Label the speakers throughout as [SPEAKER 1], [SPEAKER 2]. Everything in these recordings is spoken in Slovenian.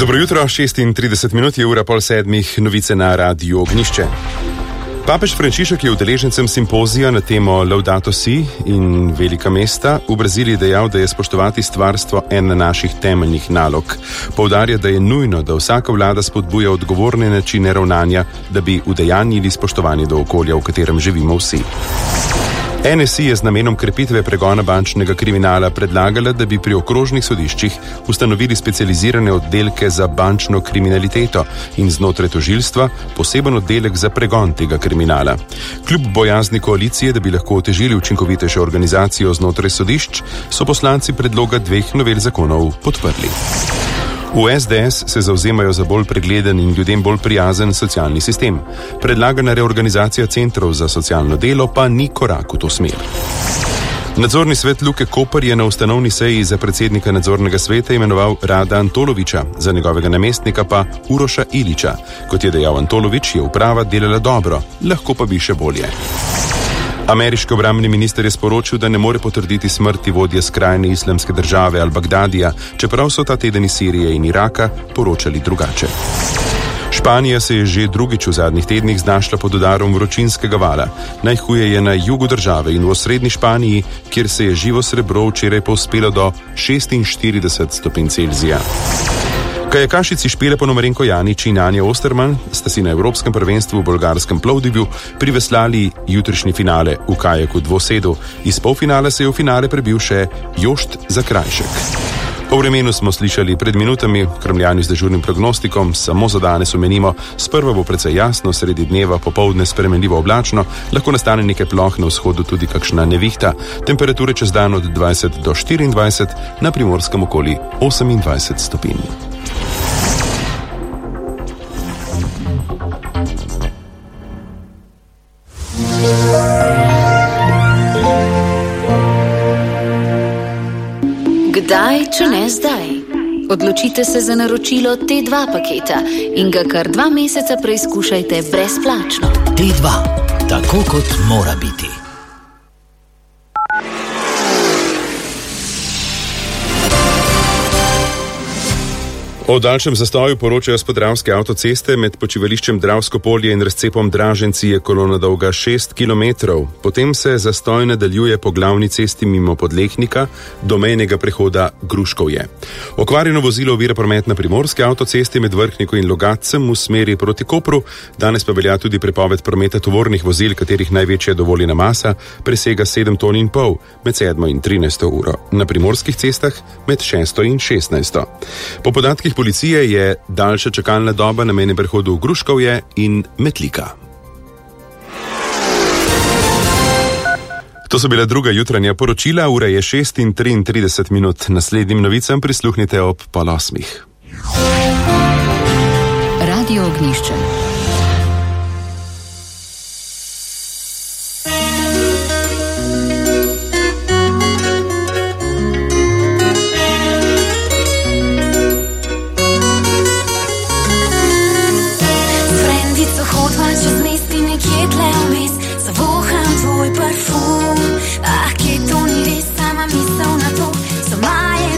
[SPEAKER 1] Dobro jutro, 36 minut je ura pol sedmih, novice na Radiu Ognišče. Papež Frančišek je udeležencem simpozija na temo Laudato Si in velika mesta v Braziliji dejal, da je spoštovati stvarstvo ena naših temeljnih nalog. Poudarja, da je nujno, da vsaka vlada spodbuja odgovorne načine ravnanja, da bi udejanjili spoštovanje do okolja, v katerem živimo vsi. NSI je z namenom krepitve pregona bančnega kriminala predlagala, da bi pri okrožnih sodiščih ustanovili specializirane oddelke za bančno kriminaliteto in znotraj tožilstva poseben oddelek za pregon tega kriminala. Kljub bojazni koalicije, da bi lahko otežili učinkovitejšo organizacijo znotraj sodišč, so poslanci predloga dveh novel zakonov podprli. V SDS se zavzemajo za bolj pregleden in ljudem bolj prijazen socialni sistem. Predlagana reorganizacija centrov za socialno delo pa ni korak v to smer. Nadzorni svet Luke Koper je na ustanovni seji za predsednika nadzornega sveta imenoval Rada Antoloviča, za njegovega namestnika pa Uroša Iliča. Kot je dejal Antolovič, je uprava delala dobro, lahko pa bi še bolje. Ameriški obrambni minister je sporočil, da ne more potrditi smrti vodje skrajne islamske države Al-Bagdadija, čeprav so ta teden iz Sirije in Iraka poročali drugače. Španija se je že drugič v zadnjih tednih znašla pod udarom vročinskega vala. Najhuje je na jugu države in v osrednji Španiji, kjer se je živo srebro včeraj povzpelo do 46 stopinj Celzija. Kajakašici Špele Ponomarenko Janić in Anja Osterman sta si na Evropskem prvenstvu v bolgarskem Plovdivu priveslali jutrišnji finale v kajaku dvosedu. Iz polfinala se je v finale prebil še Jošt Zakrajšek. O vremenu smo slišali pred minutami, Kremljani z dežurnim prognostikom, samo za danes omenimo, sprva bo precej jasno, sredi dneva popoldne spremenljivo oblačno, lahko nastane nekaj ploh, na vzhodu tudi kakšna nevihta, temperature čez dan od 20 do 24, na Primorskem okoli 28 stopinj.
[SPEAKER 2] Kdaj, če ne zdaj? Odločite se za naročilo T2 paketa in ga kar 2 meseca preizkušajte brezplačno.
[SPEAKER 3] T2, tako kot mora biti.
[SPEAKER 1] O daljšem zastoju poročajo s podravske avtoceste. Med počivališčem Dravsko polje in razcepom Draženci je kolona dolga 6 km. Potem se zastoj nadaljuje po glavni cesti mimo Podlehnika do mejnega prehoda Gruškovje. Okvarjeno vozilo ovira promet na primorski avtocesti med Vrhniko in Logatcem v smeri proti Kopru. Danes pa velja tudi prepoved prometa tovornih vozil, katerih največja dovoljena masa presega 7,5 ton med 7 in 13 uro. Na primorskih cestah med 6 in 16. Po podatkih policije je daljša čakalna doba na mejnem prehodu Gruškovje in Metlika. To so bila druga jutranja poročila, ura je 6:33 minut. Naslednjim novicam prisluhnite ob 7:30.
[SPEAKER 2] Radio Ognišče.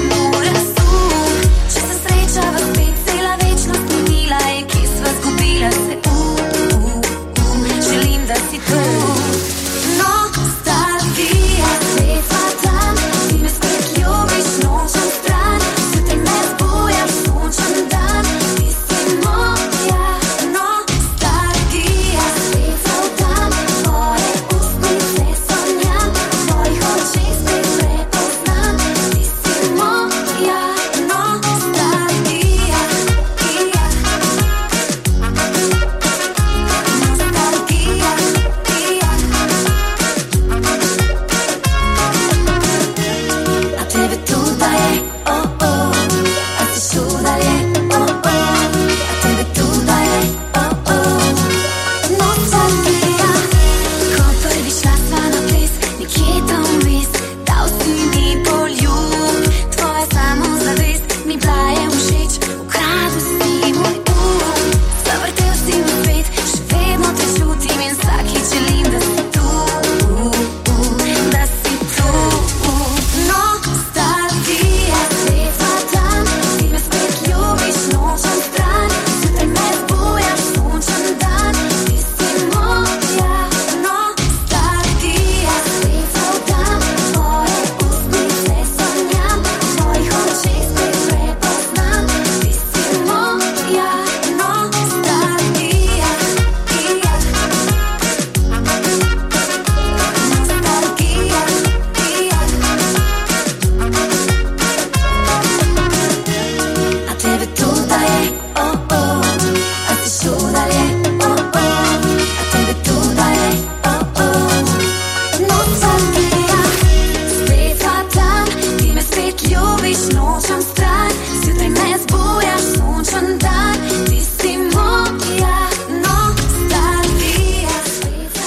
[SPEAKER 4] Cela večnost minila je, kje sva zgubila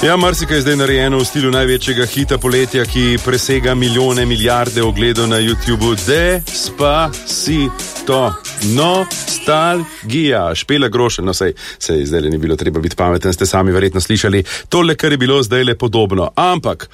[SPEAKER 1] Ja, marsikaj je zdaj narejeno v stilu največjega hita poletja, ki presega milijone, milijarde ogledov na YouTubu. Despacito, nostalgija. Špela Grošelj, no sej zdaj ni bilo treba biti pameten, ste sami verjetno slišali. Tole, kar je bilo zdaj le podobno. Ampak,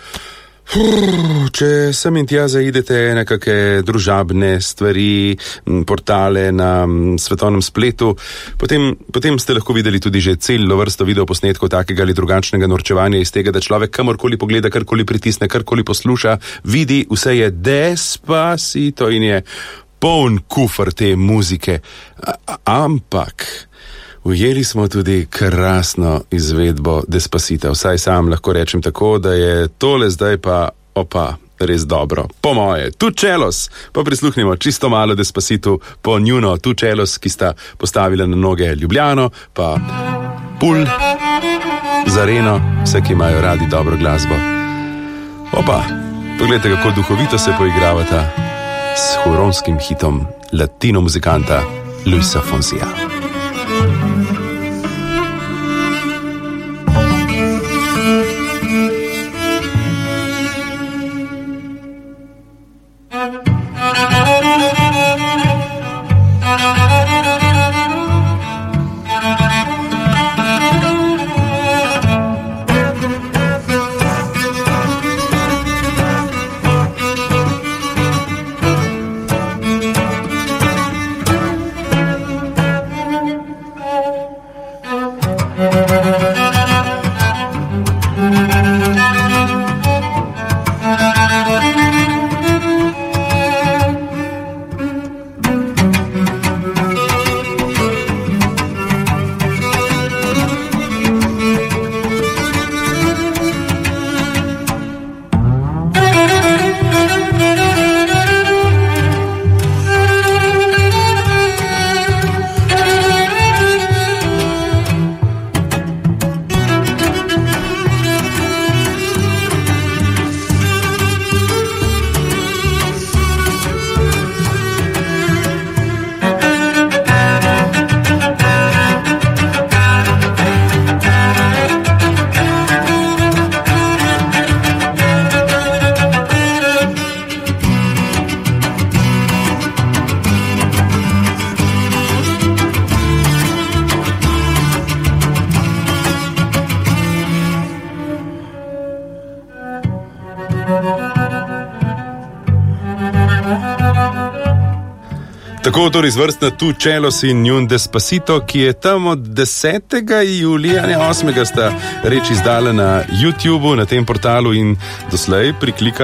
[SPEAKER 1] če sem in tja zaidete nekake družabne stvari, portale na svetovnem spletu, potem ste lahko videli tudi že celo vrsto videoposnetkov takega ali drugačnega norčevanja iz tega, da človek kamorkoli pogleda, karkoli pritisne, karkoli posluša, vidi, vse je Despacito in je poln kufer te muzike. Ampak ujeli smo tudi krasno izvedbo Despacita. Vsaj sam lahko rečem tako, da je tole zdaj pa res dobro. Po moje, Tu Čelos, pa prisluhnimo čisto malo Despacitu po njuno Tu Čelos, ki sta postavila na noge Ljubljano, pa Pulj, Zareno, vse, ki imajo radi dobro glasbo. Poglejte, kako duhovito se poigravata s horonskim hitom latino muzikanta Luisa Fonsija. Tako torej izvrstna Tu Čelos in njun Despacito, ki je tam od 10. julija, 8. sta reč izdala na YouTubu, na tem portalu in doslej priklikali